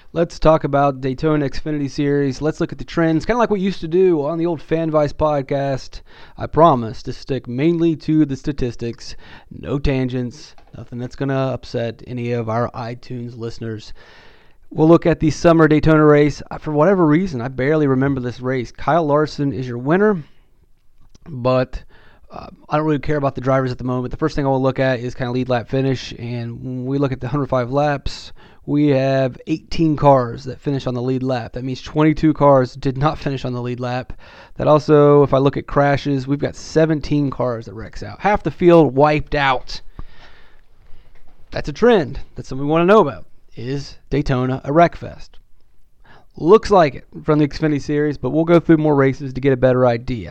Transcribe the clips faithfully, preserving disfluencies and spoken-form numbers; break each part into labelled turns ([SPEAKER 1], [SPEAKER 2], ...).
[SPEAKER 1] Let's talk about Daytona Xfinity Series. Let's look at the trends, kind of like we used to do on the old FanVice podcast. I promise to stick mainly to the statistics, no tangents, nothing that's going to upset any of our iTunes listeners. We'll look at the summer Daytona race. For whatever reason, I barely remember this race. Kyle Larson is your winner, but uh, I don't really care about the drivers at the moment. The first thing I will look at is kind of lead lap finish, and when we look at the one hundred five laps, we have eighteen cars that finish on the lead lap. That means twenty-two cars did not finish on the lead lap. That also, if I look at crashes, we've got seventeen cars that wrecks out. Half the field wiped out. That's a trend. That's something we want to know about. Is Daytona a wreck fest? Looks like it from the Xfinity Series, but we'll go through more races to get a better idea.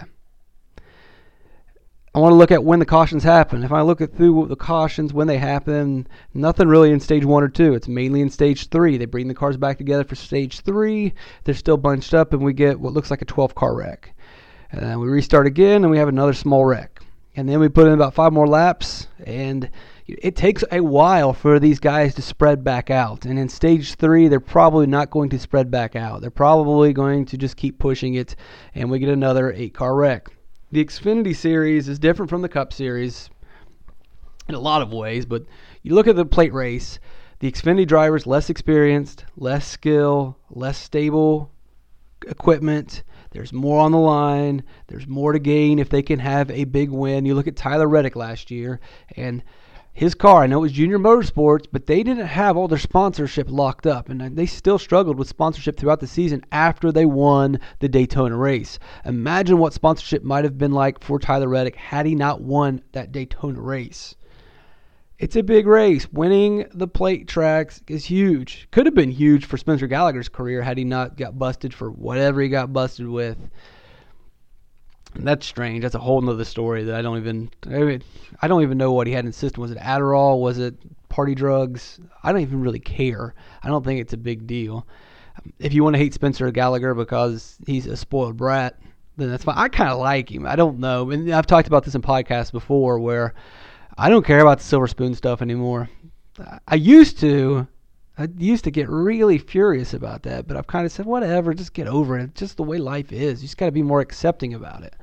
[SPEAKER 1] I want to look at when the cautions happen. If I look at through the cautions, when they happen, nothing really in stage one or two. It's mainly in stage three. They bring the cars back together for stage three. They're still bunched up, and we get what looks like a twelve-car wreck. And then we restart again, and we have another small wreck. And then we put in about five more laps, and it takes a while for these guys to spread back out. And in stage three, they're probably not going to spread back out. They're probably going to just keep pushing it, and we get another eight-car wreck. The Xfinity Series is different from the Cup Series in a lot of ways, but you look at the plate race, the Xfinity drivers less experienced, less skill, less stable equipment. There's more on the line. There's more to gain if they can have a big win. You look at Tyler Reddick last year, and his car, I know it was Junior Motorsports, but they didn't have all their sponsorship locked up, and they still struggled with sponsorship throughout the season after they won the Daytona race. Imagine what sponsorship might have been like for Tyler Reddick had he not won that Daytona race. It's a big race. Winning the plate tracks is huge. Could have been huge for Spencer Gallagher's career had he not got busted for whatever he got busted with. And that's strange. That's a whole nother story that I don't even I, mean, I don't even know what he had in his system. Was it Adderall? Was it party drugs? I don't even really care. I don't think it's a big deal. If you want to hate Spencer Gallagher because he's a spoiled brat, then that's fine. I kind of like him. I don't know. And I've talked about this in podcasts before where I don't care about the silver spoon stuff anymore. I used to. I used to get really furious about that, but I've kind of said, whatever, just get over it. It's just the way life is. You just got to be more accepting about it.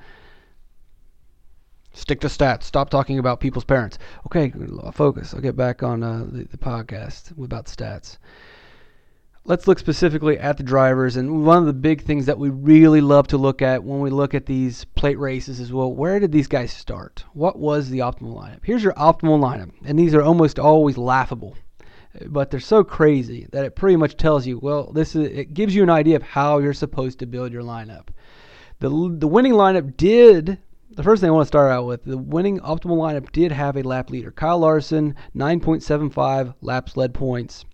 [SPEAKER 1] Stick to stats. Stop talking about people's parents. Okay, focus. I'll get back on uh, the, the podcast about stats. Let's look specifically at the drivers, and one of the big things that we really love to look at when we look at these plate races is, well, where did these guys start? What was the optimal lineup? Here's your optimal lineup, and these are almost always laughable. But they're so crazy that it pretty much tells you, well, this is it gives you an idea of how you're supposed to build your lineup. The the winning lineup did, the first thing I want to start out with, the winning optimal lineup did have a lap leader. Kyle Larson, nine point seven five laps led points.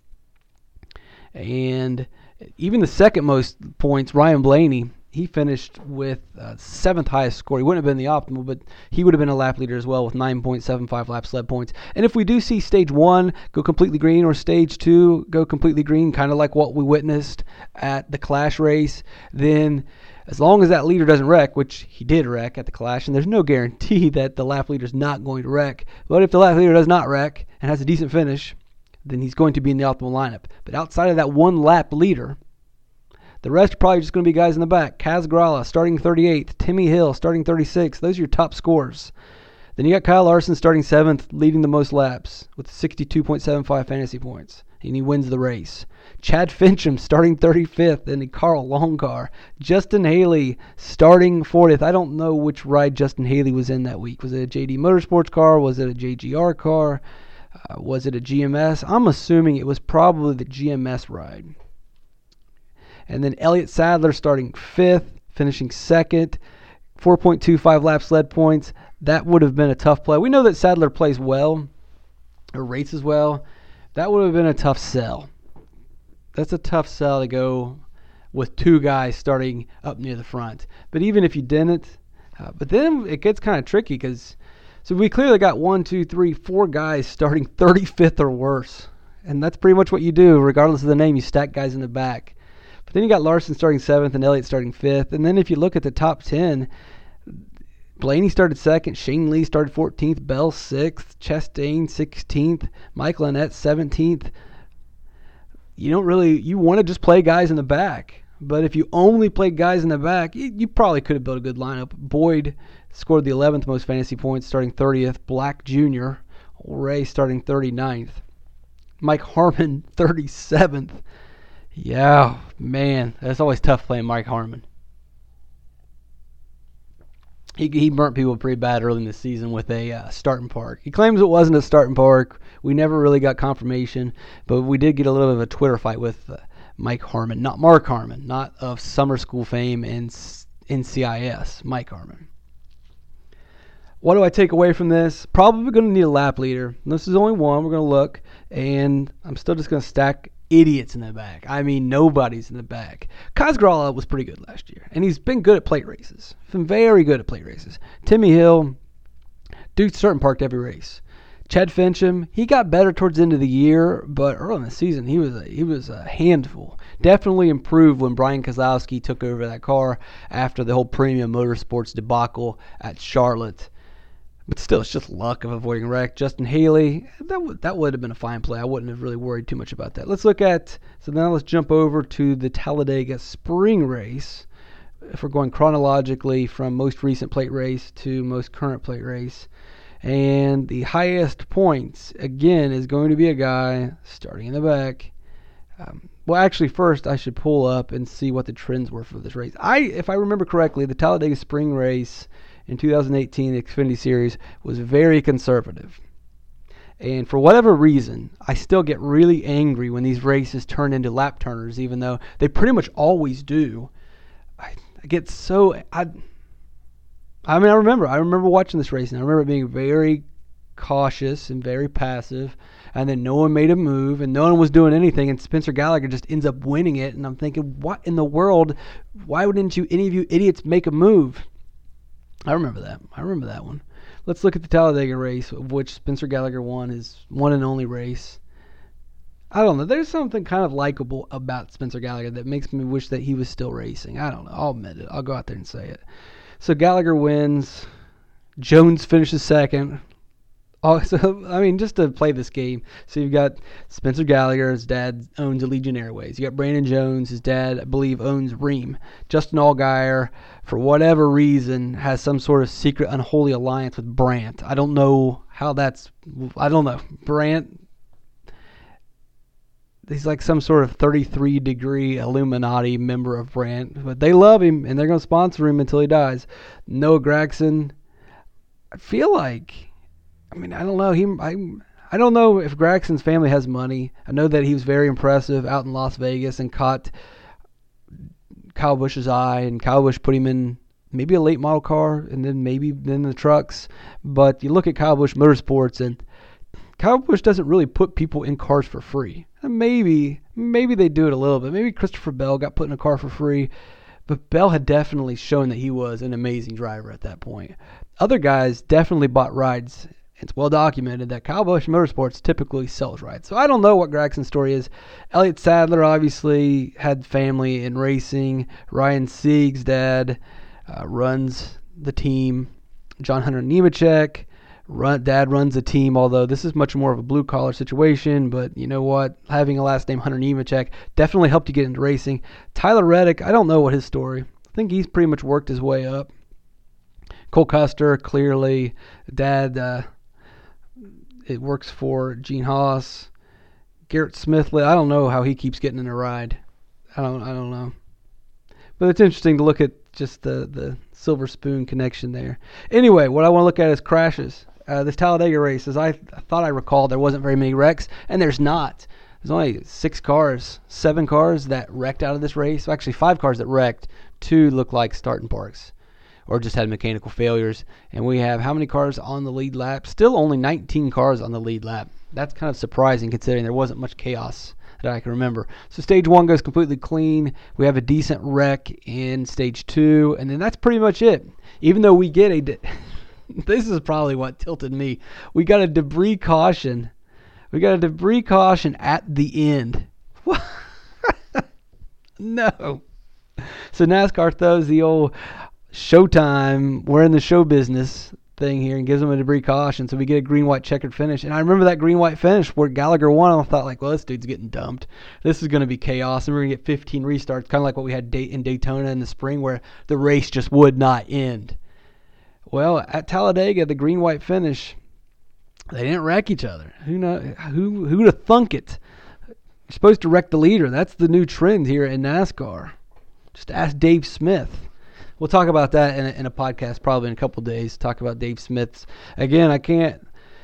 [SPEAKER 1] And even the second most points, Ryan Blaney, he finished with uh, seventh highest score. He wouldn't have been the optimal, but he would have been a lap leader as well with nine point seven five laps led points. And if we do see stage one go completely green or stage two go completely green, kind of like what we witnessed at the Clash race, then as long as that leader doesn't wreck, which he did wreck at the Clash, and there's no guarantee that the lap leader is not going to wreck, but if the lap leader does not wreck and has a decent finish, then he's going to be in the optimal lineup. But outside of that one lap leader, the rest are probably just going to be guys in the back. Kaz Grala starting thirty-eighth. Timmy Hill starting thirty-sixth. Those are your top scores. Then you got Kyle Larson starting seventh, leading the most laps with sixty-two point seven five fantasy points. And he wins the race. Chad Fincham starting thirty-fifth, and Carl Longcar. Justin Haley starting fortieth. I don't know which ride Justin Haley was in that week. Was it a J D Motorsports car? Was it a J G R car? Uh, was it a G M S? I'm assuming it was probably the G M S ride. And then Elliott Sadler starting fifth, finishing second, four point two five laps led points. That would have been a tough play. We know that Sadler plays well, or races well. That would have been a tough sell. That's a tough sell to go with two guys starting up near the front. But even if you didn't, uh, but then it gets kind of tricky because so we clearly got one, two, three, four guys starting thirty-fifth or worse. And that's pretty much what you do, regardless of the name. You stack guys in the back. But then you got Larson starting seventh and Elliott starting fifth. And then if you look at the top ten, Blaney started second, Shane Lee started fourteenth, Bell sixth, Chastain sixteenth, Michael Annett seventeenth. you don't really, you want to just play guys in the back. But if you only play guys in the back, you, you probably could have built a good lineup. Boyd scored the eleventh most fantasy points, starting thirtieth. Black Junior, Ray starting thirty-ninth. Mike Harmon, thirty-seventh. Yeah, man, that's always tough playing Mike Harmon. He he burnt people pretty bad early in the season with a uh, starting park. He claims it wasn't a starting park. We never really got confirmation, but we did get a little bit of a Twitter fight with uh, Mike Harmon, not Mark Harmon, not of summer school fame and N C I S, Mike Harmon. What do I take away from this? Probably going to need a lap leader. This is only one. We're going to look, and I'm still just going to stack idiots in the back. I mean, nobody's in the back. Kazgrala was pretty good last year, and he's been good at plate races. He's been very good at plate races. Timmy Hill, Duke certain parked every race. Chad Fincham, he got better towards the end of the year, but early in the season, he was a, he was a handful. Definitely improved when Brian Kozlowski took over that car after the whole Premium Motorsports debacle at Charlotte. But still, it's just luck of avoiding wreck. Justin Haley, that would that would have been a fine play. I wouldn't have really worried too much about that. Let's look at, so now let's jump over to the Talladega Spring Race. If we're going chronologically from most recent plate race to most current plate race. And the highest points, again, is going to be a guy starting in the back. Um, well, actually, first I should pull up and see what the trends were for this race. I, if I remember correctly, the Talladega Spring Race in two thousand eighteen, the Xfinity Series, was very conservative. And for whatever reason, I still get really angry when these races turn into lap turners, even though they pretty much always do. I, I get so... I, I mean, I remember. I remember watching this race, and I remember being very cautious and very passive, and then no one made a move, and no one was doing anything, and Spencer Gallagher just ends up winning it, and I'm thinking, what in the world? Why wouldn't you, any of you idiots, make a move? I remember that. I remember that one. Let's look at the Talladega race, of which Spencer Gallagher won his one and only race. I don't know. There's something kind of likable about Spencer Gallagher that makes me wish that he was still racing. I don't know. I'll admit it. I'll go out there and say it. So Gallagher wins. Jones finishes second. Oh, so, I mean, just to play this game. So you've got Spencer Gallagher. His dad owns Allegiant Airways. You got Brandon Jones. His dad, I believe, owns Ream. Justin Allgaier, for whatever reason, has some sort of secret unholy alliance with Brandt. I don't know how that's... I don't know. Brandt... He's like some sort of thirty-three degree Illuminati member of Brandt. But they love him, and they're going to sponsor him until he dies. Noah Gragson, I feel like, I mean, I don't know. He, I, I don't know if Gragson's family has money. I know that he was very impressive out in Las Vegas and caught Kyle Busch's eye, and Kyle Busch put him in maybe a late model car, and then maybe then the trucks. But you look at Kyle Busch Motorsports, and Kyle Busch doesn't really put people in cars for free. Maybe, maybe they do it a little bit. Maybe Christopher Bell got put in a car for free, but Bell had definitely shown that he was an amazing driver at that point. Other guys definitely bought rides. It's well documented that Kyle Busch Motorsports typically sells rides. So I don't know what Gragson's story is. Elliott Sadler obviously had family in racing. Ryan Sieg's dad uh, runs the team. John Hunter Nemechek. Run, dad runs a team, although this is much more of a blue-collar situation. But you know what? Having a last name Hunter Nemechek definitely helped you get into racing. Tyler Reddick, I don't know what his story. I think he's pretty much worked his way up. Cole Custer, clearly. Dad, uh, it works for Gene Haas. Garrett Smithley, I don't know how he keeps getting in a ride. I don't, I don't know. But it's interesting to look at just the, the silver spoon connection there. Anyway, what I want to look at is crashes. Uh, this Talladega race, as I, I thought I recalled, there wasn't very many wrecks, and there's not. There's only six cars, seven cars that wrecked out of this race. Well, actually, five cars that wrecked. Two look like starting parks or just had mechanical failures. And we have how many cars on the lead lap? Still only nineteen cars on the lead lap. That's kind of surprising considering there wasn't much chaos that I can remember. So stage one goes completely clean. We have a decent wreck in stage two, and then that's pretty much it. Even though we get a... De- this is probably what tilted me. We got a debris caution. We got a debris caution at the end. No. So NASCAR throws the old showtime, we're in the show business, thing here and gives him a debris caution, so we get a green-white checkered finish. And I remember that green-white finish where Gallagher won, and I thought, like, well, this dude's getting dumped. This is going to be chaos, and we're going to get fifteen restarts, kind of like what we had in Daytona in the spring where the race just would not end. Well, at Talladega, the green-white finish, they didn't wreck each other. Who know? Who who'd have thunk it? You're supposed to wreck the leader. That's the new trend here in NASCAR. Just ask Dave Smith. We'll talk about that in a, in a podcast probably in a couple days. Talk about Dave Smith's. Again, I can't.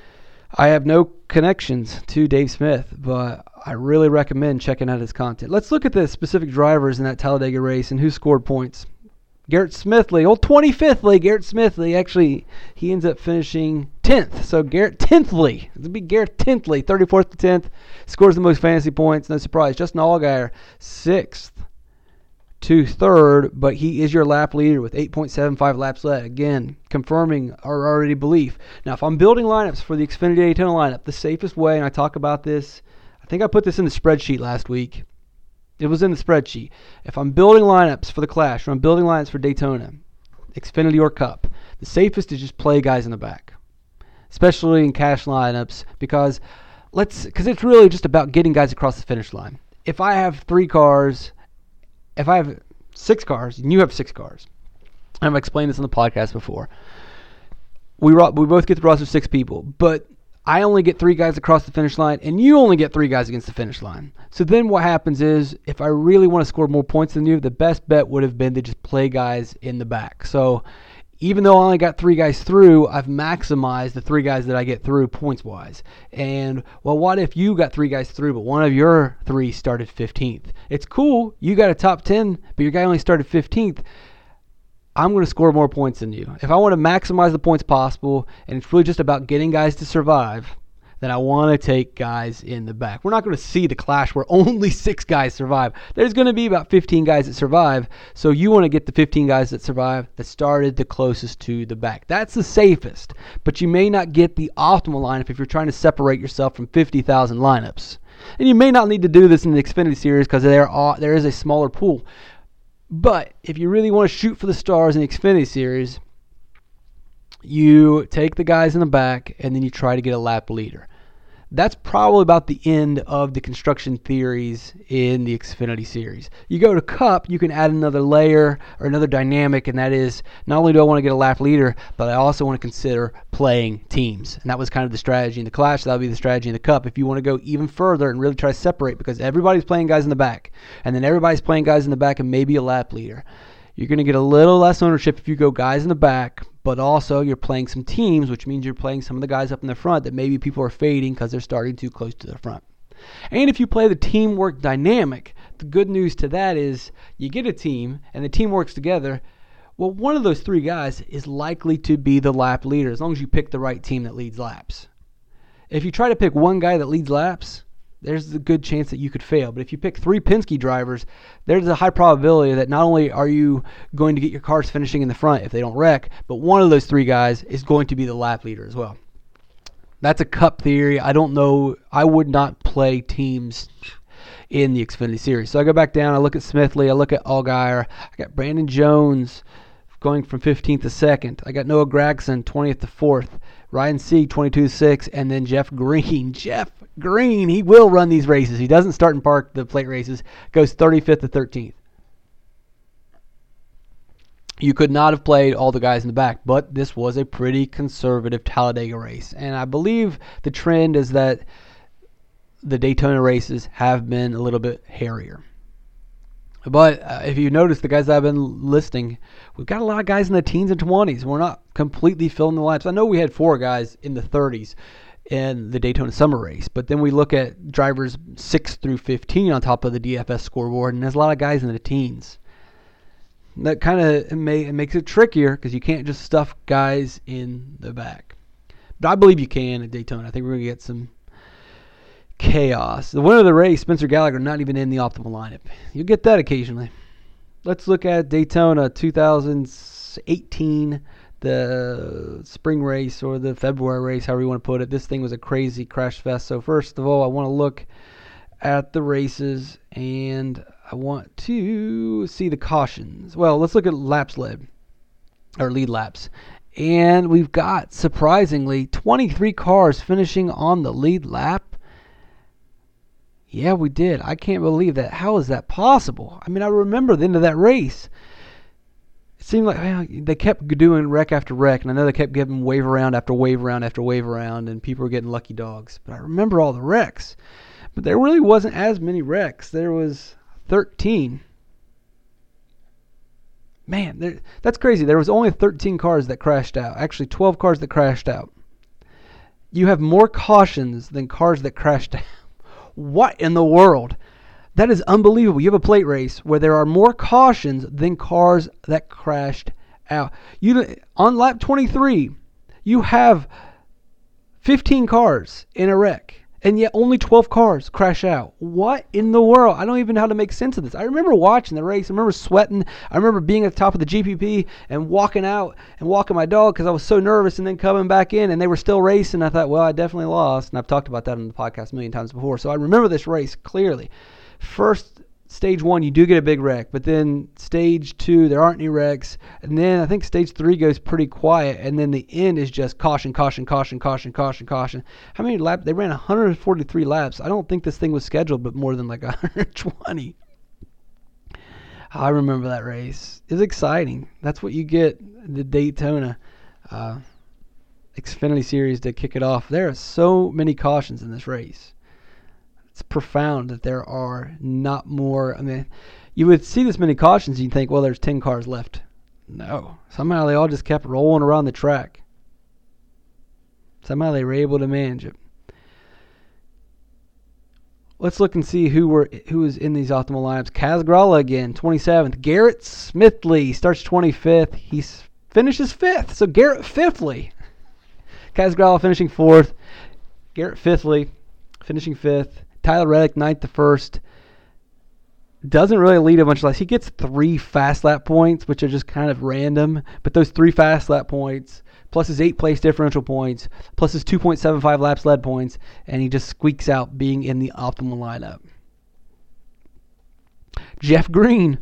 [SPEAKER 1] I have no connections to Dave Smith, but I really recommend checking out his content. Let's look at the specific drivers in that Talladega race and who scored points. Garrett Smithley, old twenty-fifthly, Garrett Smithley. Actually, he ends up finishing tenth. So Garrett tenthly. It'll be Garrett tenthly, thirty-fourth to tenth. Scores the most fantasy points. No surprise. Justin Allgaier, sixth to third, but he is your lap leader with eight point seven five laps left. Again, confirming our already belief. Now, if I'm building lineups for the Xfinity Daytona lineup, the safest way, and I talk about this, I think I put this in the spreadsheet last week. It was in the spreadsheet. If I'm building lineups for the Clash, or I'm building lineups for Daytona, Xfinity or Cup, the safest is just play guys in the back, especially in cash lineups, because let's because it's really just about getting guys across the finish line. If I have three cars, if I have six cars, and you have six cars, I've explained this on the podcast before. We we both get the roster of six people, but I only get three guys across the finish line, and you only get three guys against the finish line. So then what happens is, if I really want to score more points than you, the best bet would have been to just play guys in the back. So even though I only got three guys through, I've maximized the three guys that I get through points-wise. And, well, what if you got three guys through, but one of your three started fifteenth? It's cool. You got a top ten, but your guy only started fifteenth. I'm going to score more points than you. If I want to maximize the points possible, and it's really just about getting guys to survive, then I want to take guys in the back. We're not going to see the Clash where only six guys survive. There's going to be about fifteen guys that survive, so you want to get the fifteen guys that survive that started the closest to the back. That's the safest, but you may not get the optimal lineup if you're trying to separate yourself from fifty thousand lineups. And you may not need to do this in the Xfinity Series because there are there is a smaller pool. But if you really want to shoot for the stars in the Xfinity Series, you take the guys in the back and then you try to get a lap leader. That's probably about the end of the construction theories in the Xfinity Series. You go to Cup, you can add another layer or another dynamic, and that is not only do I want to get a lap leader, but I also want to consider playing teams. And that was kind of the strategy in the Clash. That would be the strategy in the Cup. If you want to go even further and really try to separate, because everybody's playing guys in the back, and then everybody's playing guys in the back and maybe a lap leader, you're going to get a little less ownership if you go guys in the back, but also you're playing some teams, which means you're playing some of the guys up in the front that maybe people are fading because they're starting too close to the front. And if you play the teamwork dynamic, the good news to that is you get a team and the team works together. Well, one of those three guys is likely to be the lap leader as long as you pick the right team that leads laps. If you try to pick one guy that leads laps, there's a good chance that you could fail. But if you pick three Penske drivers, there's a high probability that not only are you going to get your cars finishing in the front if they don't wreck, but one of those three guys is going to be the lap leader as well. That's a Cup theory. I don't know. I would not play teams in the Xfinity Series. So I go back down. I look at Smithley. I look at Allgaier. I got Brandon Jones going from fifteenth to second. I got Noah Gragson, twentieth to fourth. Ryan Sieg, twenty-two to sixth. And then Jeff Green. Jeff Green, he will run these races. He doesn't start and park the plate races. Goes thirty-fifth to thirteenth. You could not have played all the guys in the back, but this was a pretty conservative Talladega race. And I believe the trend is that the Daytona races have been a little bit hairier. But uh, if you notice the guys that I've been listing, we've got a lot of guys in the teens and twenties. We're not completely filling the laps. I know we had four guys in the thirties in the Daytona Summer Race, but then we look at drivers six through fifteen on top of the D F S scoreboard, and there's a lot of guys in the teens. That kind of it makes it trickier because you can't just stuff guys in the back. But I believe you can at Daytona. I think we're going to get some chaos. The winner of the race, Spencer Gallagher, not even in the optimal lineup. You'll get that occasionally. Let's look at Daytona two thousand eighteen, the spring race or the February race, however you want to put it. This thing was a crazy crash fest. So first of all, I want to look at the races and I want to see the cautions. Well, let's look at laps led or lead laps. And we've got, surprisingly, twenty-three cars finishing on the lead lap. Yeah, we did. I can't believe that. How is that possible? I mean, I remember the end of that race. It seemed like, well, they kept doing wreck after wreck, and I know they kept giving wave around after wave around after wave around, and people were getting lucky dogs. But I remember all the wrecks. But there really wasn't as many wrecks. There was thirteen. Man, there, that's crazy. There was only thirteen cars that crashed out. Actually, twelve cars that crashed out. You have more cautions than cars that crashed out. What in the world? That is unbelievable. You have a plate race where there are more cautions than cars that crashed out. You on lap twenty-three, you have fifteen cars in a wreck, and yet only twelve cars crash out. What in the world? I don't even know how to make sense of this. I remember watching the race. I remember sweating. I remember being at the top of the G P P and walking out and walking my dog because I was so nervous, and then coming back in, and they were still racing. I thought, well, I definitely lost, and I've talked about that on the podcast a million times before. So I remember this race clearly. First, stage one, you do get a big wreck, but then stage two, there aren't any wrecks, and then I think stage three goes pretty quiet, and then the end is just caution, caution, caution, caution, caution, caution. How many laps? They ran one hundred forty-three laps. I don't think this thing was scheduled, but more than like one hundred twenty. I remember that race. It was exciting. That's what you get the Daytona uh, Xfinity Series to kick it off. There are so many cautions in this race. It's profound that there are not more. I mean, you would see this many cautions and you'd think, well, there's ten cars left. No. Somehow they all just kept rolling around the track. Somehow they were able to manage it. Let's look and see who were who was in these optimal lineups. Kaz Grala again, twenty-seventh. Garrett Smithley starts twenty-fifth. He finishes fifth. So Garrett Fifthly. Kaz Grala finishing fourth. Garrett Fifthly finishing fifth. Tyler Reddick, ninth to first. Doesn't really lead a bunch less. He gets three fast lap points, which are just kind of random. But those three fast lap points, plus his eight place differential points, plus his two point seven five laps led points, and he just squeaks out being in the optimal lineup. Jeff Green.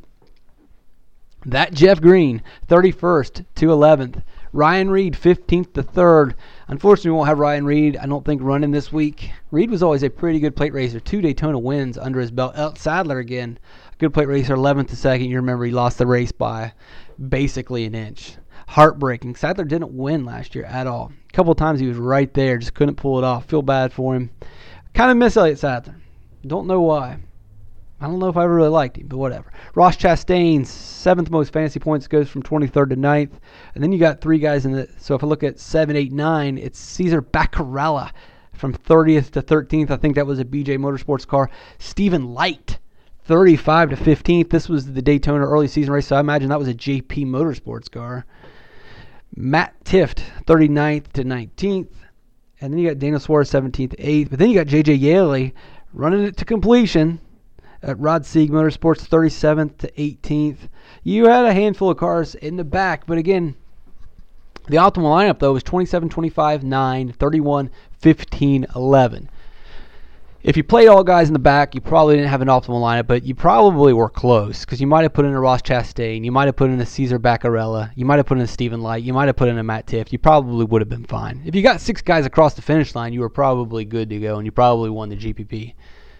[SPEAKER 1] That Jeff Green, thirty-first to eleventh. Ryan Reed, fifteenth to third. Unfortunately, we won't have Ryan Reed, I don't think, running this week. Reed was always a pretty good plate racer. Two Daytona wins under his belt. El Sadler, again, a good plate racer, eleventh to second. You remember he lost the race by basically an inch. Heartbreaking. Sadler didn't win last year at all. A couple of times he was right there, just couldn't pull it off. Feel bad for him. Kind of miss Elliott Sadler. Don't know why. I don't know if I ever really liked him, but whatever. Ross Chastain's seventh most fantasy points goes from twenty-third to ninth. And then you got three guys in the, so if I look at seven, eight, nine, it's Cesar Baccarella from thirtieth to thirteenth. I think that was a B J Motorsports car. Stephen Light, thirty-five to fifteenth. This was the Daytona early season race, so I imagine that was a J P Motorsports car. Matt Tift, thirty-ninth to nineteenth. And then you got Daniel Suarez, seventeenth to eighth. But then you got J J Yeley running it to completion at Rod Sieg Motorsports, thirty-seventh to eighteenth. You had a handful of cars in the back, but again, the optimal lineup, though, was twenty-seven, twenty-five, nine, thirty-one, fifteen, eleven. If you played all guys in the back, you probably didn't have an optimal lineup, but you probably were close, because you might have put in a Ross Chastain, you might have put in a Cesar Baccarella, you might have put in a Stephen Light, you might have put in a Matt Tift. You probably would have been fine. If you got six guys across the finish line, you were probably good to go, and you probably won the G P P.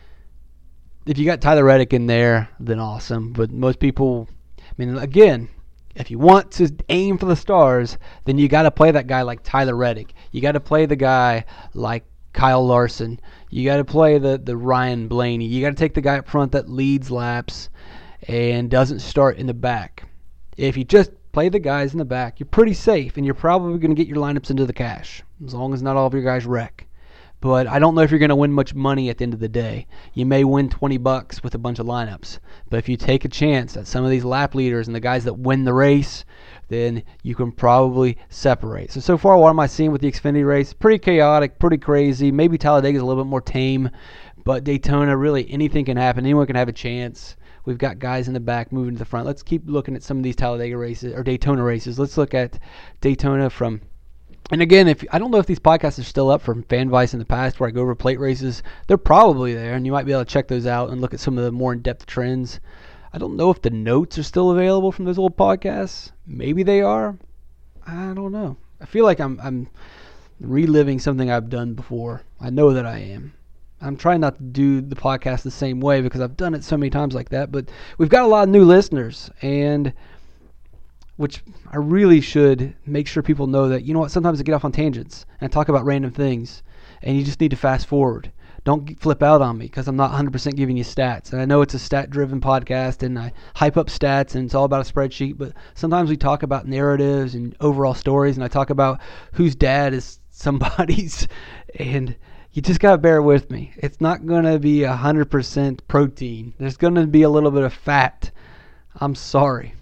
[SPEAKER 1] If you got Tyler Reddick in there, then awesome. But most people, I mean, again, if you want to aim for the stars, then you got to play that guy like Tyler Reddick. You got to play the guy like Kyle Larson. You got to play the, the Ryan Blaney. You got to take the guy up front that leads laps and doesn't start in the back. If you just play the guys in the back, you're pretty safe, and you're probably going to get your lineups into the cash, as long as not all of your guys wreck. But I don't know if you're going to win much money at the end of the day. You may win twenty bucks with a bunch of lineups. But if you take a chance at some of these lap leaders and the guys that win the race, then you can probably separate. So, so far, what am I seeing with the Xfinity race? Pretty chaotic, pretty crazy. Maybe Talladega is a little bit more tame. But Daytona, really, anything can happen. Anyone can have a chance. We've got guys in the back moving to the front. Let's keep looking at some of these Talladega races, or Daytona races. Let's look at Daytona from... And again, if I don't know if these podcasts are still up from FanVice in the past where I go over plate races. They're probably there, and you might be able to check those out and look at some of the more in-depth trends. I don't know if the notes are still available from those old podcasts. Maybe they are. I don't know. I feel like I'm I'm reliving something I've done before. I know that I am. I'm trying not to do the podcast the same way because I've done it so many times like that. But we've got a lot of new listeners, and which I really should make sure people know that, you know what, sometimes I get off on tangents and I talk about random things, and you just need to fast forward. Don't flip out on me because I'm not one hundred percent giving you stats. And I know it's a stat-driven podcast, and I hype up stats, and it's all about a spreadsheet. But sometimes we talk about narratives and overall stories, and I talk about whose dad is somebody's. And you just got to bear with me. It's not going to be one hundred percent protein. There's going to be a little bit of fat. I'm sorry.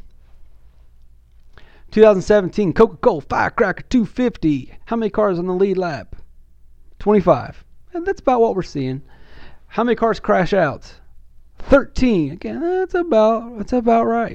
[SPEAKER 1] twenty seventeen Coca-Cola Firecracker two fifty. How many cars on the lead lap? twenty-five. And that's about what we're seeing. How many cars crash out? thirteen. Again, that's about that's about right.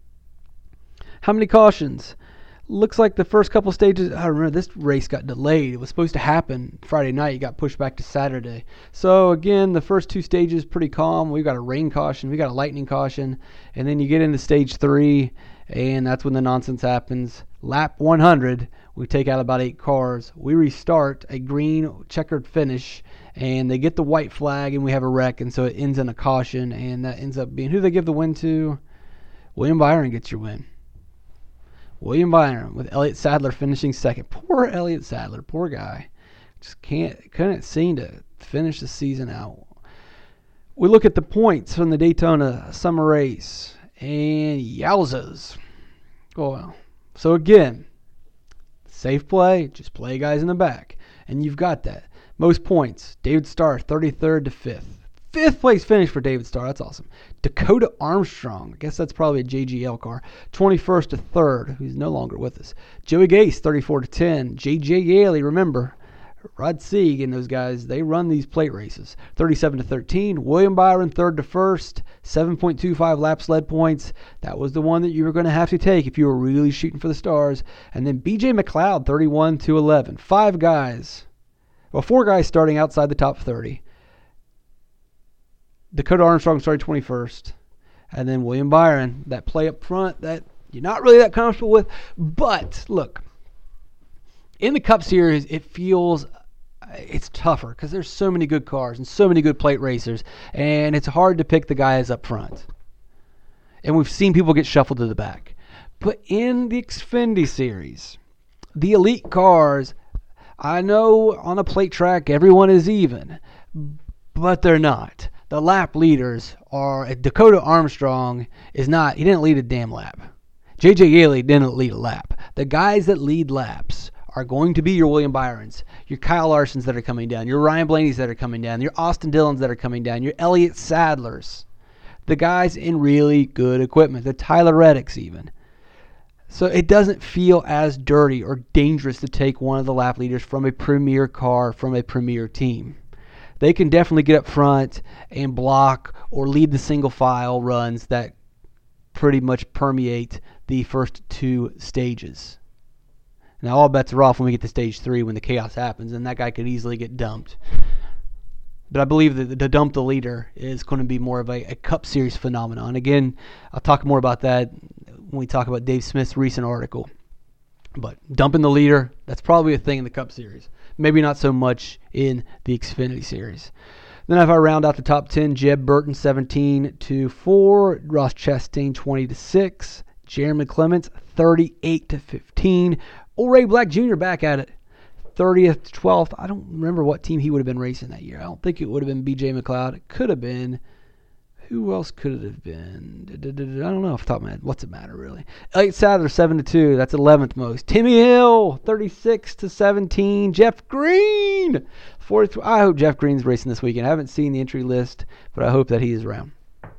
[SPEAKER 1] How many cautions? Looks like the first couple stages, I remember this race got delayed. It was supposed to happen Friday night. It got pushed back to Saturday. So again, the first two stages pretty calm. We've got a rain caution. We got a lightning caution. And then you get into stage three, and that's when the nonsense happens. Lap one hundred, we take out about eight cars. We restart a green checkered finish, and they get the white flag, and we have a wreck, and so it ends in a caution, and that ends up being, who they give the win to? William Byron gets your win. William Byron with Elliott Sadler finishing second. Poor Elliott Sadler, poor guy. Just can't, couldn't seem to finish the season out. We look at the points from the Daytona Summer Race, and yowzas. Oh, well. So again, safe play, just play guys in the back. And you've got that. Most points, David Starr, thirty-third to fifth. Fifth place finish for David Starr. That's awesome. Dakota Armstrong, I guess that's probably a J G L car. twenty-first to third, who's no longer with us. Joey Gase, thirty-four to ten. J J Yaley, remember, Rod Sieg and those guys, they run these plate races. thirty-seven to thirteen. William Byron, third to first. seven point two five lap sled points. That was the one that you were going to have to take if you were really shooting for the stars. And then B J McLeod, thirty-one to eleven. Five guys. Well, four guys starting outside the top thirty. Dakota Armstrong started twenty-first. And then William Byron, that play up front that you're not really that comfortable with. But, look, in the Cup Series, it feels it's tougher because there's so many good cars and so many good plate racers, and it's hard to pick the guys up front. And we've seen people get shuffled to the back. But in the Xfinity Series, the elite cars, I know on a plate track everyone is even, but they're not. The lap leaders are, Dakota Armstrong is not, he didn't lead a damn lap. J J Yaley didn't lead a lap. The guys that lead laps are going to be your William Byrons, your Kyle Larsons that are coming down, your Ryan Blaney's that are coming down, your Austin Dillons that are coming down, your Elliott Sadlers, the guys in really good equipment, the Tyler Reddicks even. So it doesn't feel as dirty or dangerous to take one of the lap leaders from a premier car, from a premier team. They can definitely get up front and block or lead the single file runs that pretty much permeate the first two stages. Now all bets are off when we get to stage three when the chaos happens, and that guy could easily get dumped. But I believe that the dump the leader is going to be more of a, a Cup Series phenomenon. Again, I'll talk more about that when we talk about Dave Smith's recent article. But dumping the leader, that's probably a thing in the Cup Series. Maybe not so much in the Xfinity Series. Then if I round out the top ten, Jeb Burton seventeen to four, Ross Chastain twenty to six, Jeremy Clements thirty-eight to fifteen, old Ray Black Junior back at it, thirtieth to twelfth. I don't remember what team he would have been racing that year. I don't think it would have been B J McLeod. It could have been. Who else could it have been? I don't know off the top of my head. What's it matter, really? Elliott Sadler, seven to two. That's eleventh most. Timmy Hill, thirty-six to seventeen. Jeff Green, forty-three. I hope Jeff Green's racing this weekend. I haven't seen the entry list, but I hope that he is around.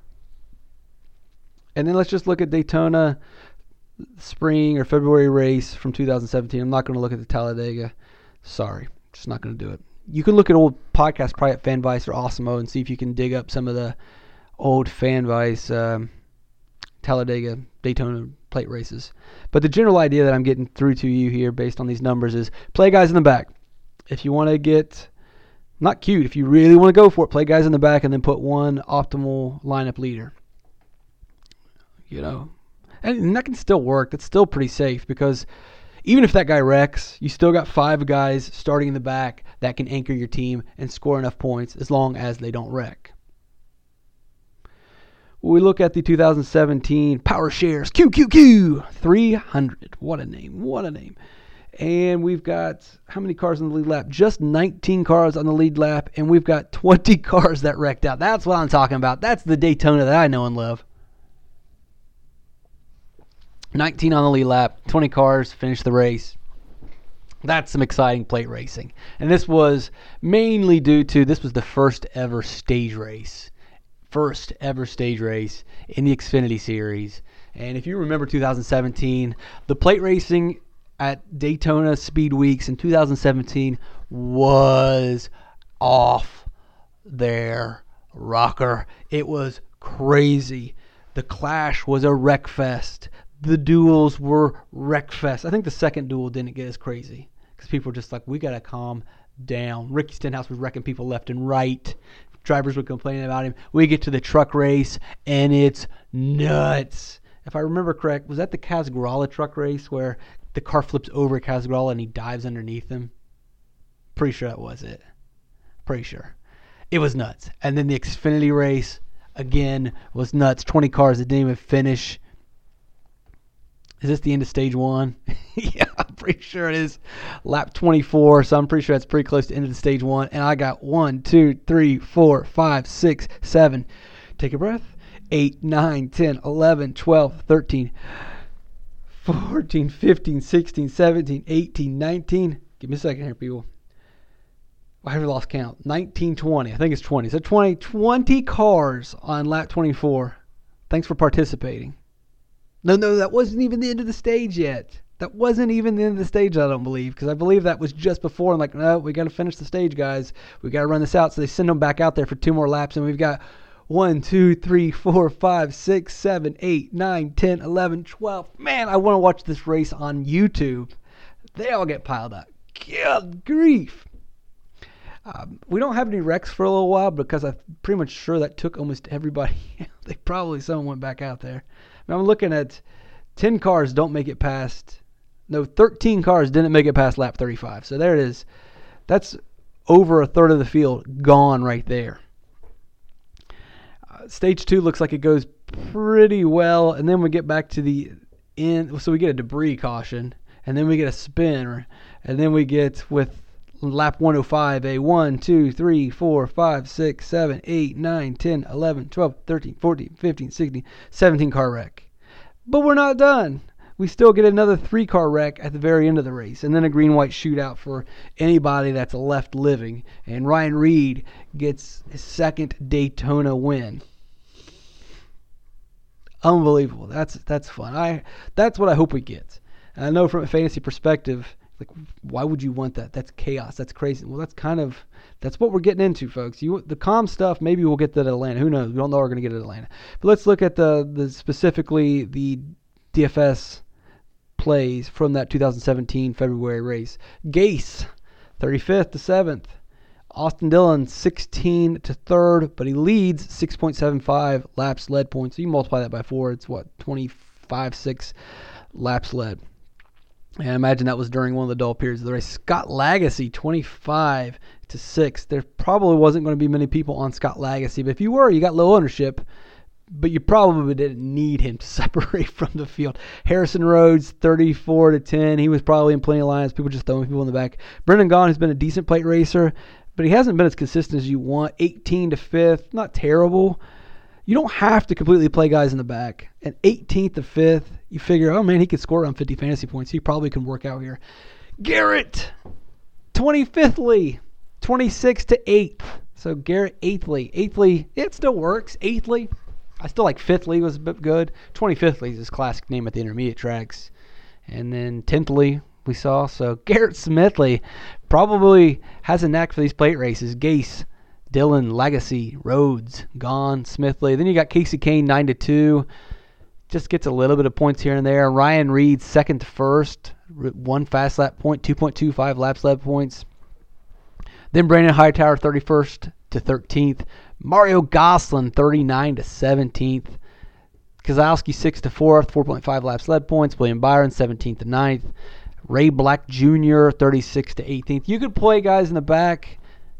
[SPEAKER 1] And then let's just look at Daytona spring or February race from two thousand seventeen. I'm not going to look at the Talladega. Sorry. Just not going to do it. You can look at old podcasts, probably at FanVice or Awesemo, and see if you can dig up some of the old FanVice um, Talladega Daytona plate races. But the general idea that I'm getting through to you here based on these numbers is play guys in the back. If you want to get, not cute, if you really want to go for it, play guys in the back and then put one optimal lineup leader. You know, and that can still work. That's still pretty safe because even if that guy wrecks, you still got five guys starting in the back that can anchor your team and score enough points as long as they don't wreck. When we look at the two thousand seventeen Power Shares Q Q Q three hundred. What a name. What a name. And we've got how many cars on the lead lap? Just nineteen cars on the lead lap, and we've got twenty cars that wrecked out. That's what I'm talking about. That's the Daytona that I know and love. nineteen on the lead lap, twenty cars finished the race. That's some exciting plate racing. And this was mainly due to, this was the first ever stage race. First ever stage race in the Xfinity Series. And if you remember two thousand seventeen, the plate racing at Daytona Speed Weeks in two thousand seventeen was off their rocker. It was crazy. The Clash was a wreck fest. The duels were wreck fest. I think the second duel didn't get as crazy because people were just like, we got to calm down. Ricky Stenhouse was wrecking people left and right. Drivers were complaining about him. We get to the truck race, and it's nuts. If I remember correct, was that the Casgrala truck race where the car flips over Casgrala and he dives underneath him? Pretty sure that was it. Pretty sure. It was nuts. And then the Xfinity race, again, was nuts. twenty cars that didn't even finish. Is this the end of stage one? Yeah, I'm pretty sure it is. Lap twenty-four, so I'm pretty sure that's pretty close to the end of the stage one. And I got one, two, three, four, five, six, seven. Take a breath. eight, nine, ten, eleven, twelve, thirteen, fourteen, fifteen, sixteen, seventeen, eighteen, nineteen. Give me a second here, people. I have lost count. nineteen, twenty. I think it's twenty. So twenty, twenty cars on lap twenty-four. Thanks for participating. No, no, that wasn't even the end of the stage yet. That wasn't even the end of the stage, I don't believe, because I believe that was just before. I'm like, no, we got to finish the stage, guys. We got to run this out. So they send them back out there for two more laps, and we've got one, two, three, four, five, six, seven, eight, nine, ten, eleven, twelve. Man, I want to watch this race on YouTube. They all get piled up. Good grief. Um, we don't have any wrecks for a little while because I'm pretty much sure that took almost everybody. They probably someone went back out there. Now I'm looking at ten cars don't make it past. No, thirteen cars didn't make it past lap thirty-five. So there it is. That's over a third of the field gone right there. Uh, stage two looks like it goes pretty well, and then we get back to the end. So we get a debris caution, and then we get a spin, and then we get with lap one oh five, a one, two, three, four, five, six, seven, eight, nine, ten, eleven, twelve, thirteen, fourteen, fifteen, sixteen, seventeen car wreck. But we're not done. We still get another three car wreck at the very end of the race, and then a green-white shootout for anybody that's left living. And Ryan Reed gets his second Daytona win. Unbelievable. That's that's fun. I that's what I hope we get. And I know from a fantasy perspective, like, why would you want that? That's chaos. That's crazy. Well, that's kind of, that's what we're getting into, folks. You, the calm stuff, maybe we'll get that at Atlanta. Who knows? We don't know we're going to get it at Atlanta. But let's look at the, the specifically the D F S plays from that two thousand seventeen February race. Gase, thirty-fifth to seventh. Austin Dillon, sixteen to third, but he leads six point seven five laps led points. So you multiply that by four, it's what, twenty-five, six laps led. And I imagine that was during one of the dull periods of the race. Scott Lagasse, twenty-five to six. There probably wasn't going to be many people on Scott Lagasse, but if you were, you got low ownership, but you probably didn't need him to separate from the field. Harrison Rhodes, thirty-four to ten. He was probably in plenty of lines. People just throwing people in the back. Brendan Gaughan has been a decent plate racer, but he hasn't been as consistent as you want. eighteen to fifth, not terrible. You don't have to completely play guys in the back. And eighteenth to fifth, you figure, oh man, he could score around fifty fantasy points. He probably can work out here. Garrett, twenty-fifthly, twenty-six to eighth. So Garrett, eighthly. Eighthly, it still works. Eighthly, I still like fifthly was a bit good. twenty-fifthly is his classic name at the intermediate tracks. And then tenthly we saw. So Garrett Smithley probably has a knack for these plate races. Gase, Dillon, Lagasse, Rhodes, Gaughan, Smithley. Then you got Casey Kane, nine to two. Just gets a little bit of points here and there. Ryan Reed, second to first. One fast lap point, two point two five laps led points. Then Brandon Hightower, thirty-first to thirteenth. Mario Gosselin, thirty-nine to seventeenth. Kozlowski, sixth to fourth, four point five laps led points. William Byron, seventeenth to ninth. Ray Black Junior, thirty-sixth to eighteenth. You could play guys in the back.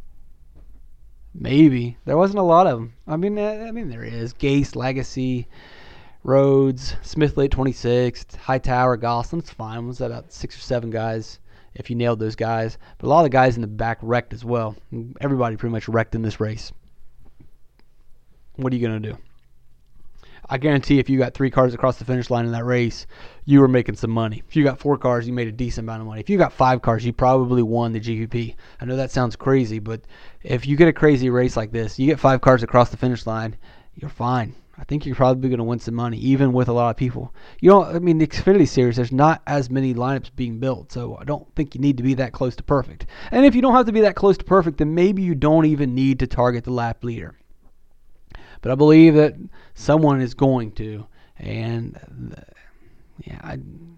[SPEAKER 1] Maybe. There wasn't a lot of them. I mean, I mean there is. Gase, Legacy, Rhodes, Smith late twenty-sixth, Hightower, Gosselin. It's fine. It was about six or seven guys if you nailed those guys. But a lot of the guys in the back wrecked as well. Everybody pretty much wrecked in this race. What are you going to do? I guarantee if you got three cars across the finish line in that race, you were making some money. If you got four cars, you made a decent amount of money. If you got five cars, you probably won the G P P. I know that sounds crazy, but if you get a crazy race like this, you get five cars across the finish line, you're fine. I think you're probably going to win some money, even with a lot of people. You know, I mean, the Xfinity Series, there's not as many lineups being built, so I don't think you need to be that close to perfect. And if you don't have to be that close to perfect, then maybe you don't even need to target the lap leader. But I believe that someone is going to. And, yeah, I,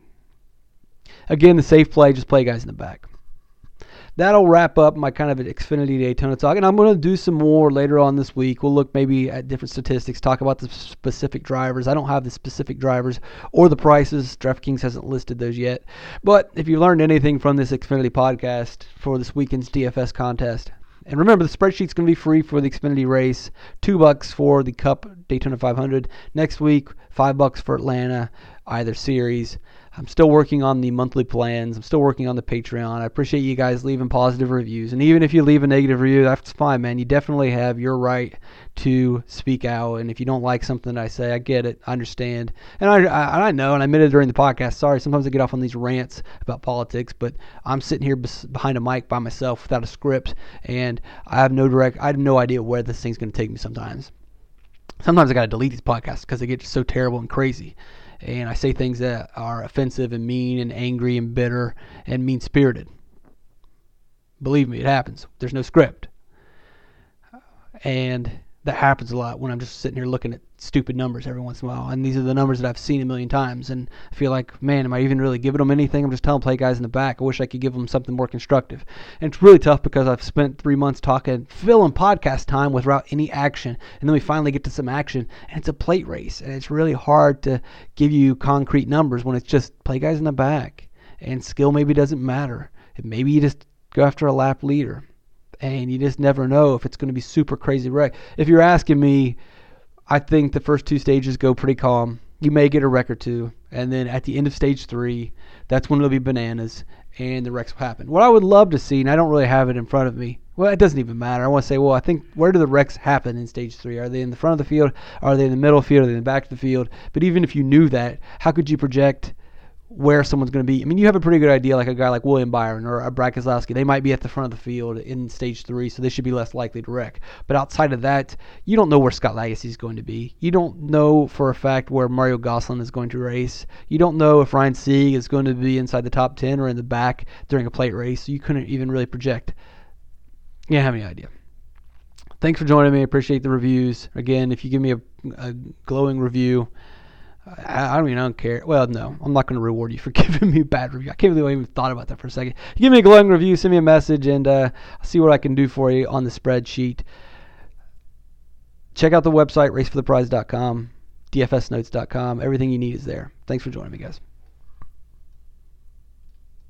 [SPEAKER 1] again, the safe play, just play guys in the back. That'll wrap up my kind of Xfinity Daytona talk. And I'm going to do some more later on this week. We'll look maybe at different statistics, talk about the specific drivers. I don't have the specific drivers or the prices. DraftKings hasn't listed those yet. But if you learned anything from this Xfinity podcast for this weekend's D F S contest, and remember, the spreadsheet's going to be free for the Xfinity race. Two bucks for the Cup Daytona five hundred. Next week, five bucks for Atlanta, either series. I'm still working on the monthly plans. I'm still working on the Patreon. I appreciate you guys leaving positive reviews. And even if you leave a negative review, that's fine, man. You definitely have your right to speak out. And if you don't like something that I say, I get it. I understand. And I, I, I know, and I admitted during the podcast, sorry, sometimes I get off on these rants about politics, but I'm sitting here bes- behind a mic by myself without a script, and I have no direct, I have no idea where this thing's going to take me sometimes. Sometimes I got to delete these podcasts because they get just so terrible and crazy. And I say things that are offensive and mean and angry and bitter and mean-spirited. Believe me, it happens. There's no script. And that happens a lot when I'm just sitting here looking at stupid numbers every once in a while. And these are the numbers that I've seen a million times. And I feel like, man, am I even really giving them anything? I'm just telling play guys in the back. I wish I could give them something more constructive. And it's really tough because I've spent three months talking, filling podcast time without any action. And then we finally get to some action. And it's a plate race. And it's really hard to give you concrete numbers when it's just play guys in the back. And skill maybe doesn't matter. Maybe you just go after a lap leader. And you just never know if it's going to be super crazy wreck. If you're asking me, I think the first two stages go pretty calm. You may get a wreck or two. And then at the end of stage three, that's when it'll be bananas and the wrecks will happen. What I would love to see, and I don't really have it in front of me. Well, it doesn't even matter. I want to say, well, I think where do the wrecks happen in stage three? Are they in the front of the field? Are they in the middle of the field? Are they in the back of the field? But even if you knew that, how could you project where someone's going to be? I mean, you have a pretty good idea, like a guy like William Byron or a Brad Keselowski. They might be at the front of the field in stage three, so they should be less likely to wreck. But outside of that, you don't know where Scott Legacy is going to be. You don't know for a fact where Mario Gosselin is going to race. You don't know if Ryan Sieg is going to be inside the top ten or in the back during a plate race. So you couldn't even really project. You don't have any idea. Thanks for joining me. I appreciate the reviews. Again, if you give me a, a glowing review, I, I don't even I don't care. Well, no, I'm not going to reward you for giving me a bad review. I can't believe I even thought about that for a second. You give me a glowing review, send me a message, and uh, I'll see what I can do for you on the spreadsheet. Check out the website, race for the prize dot com, D F S notes dot com. Everything you need is there. Thanks for joining me, guys.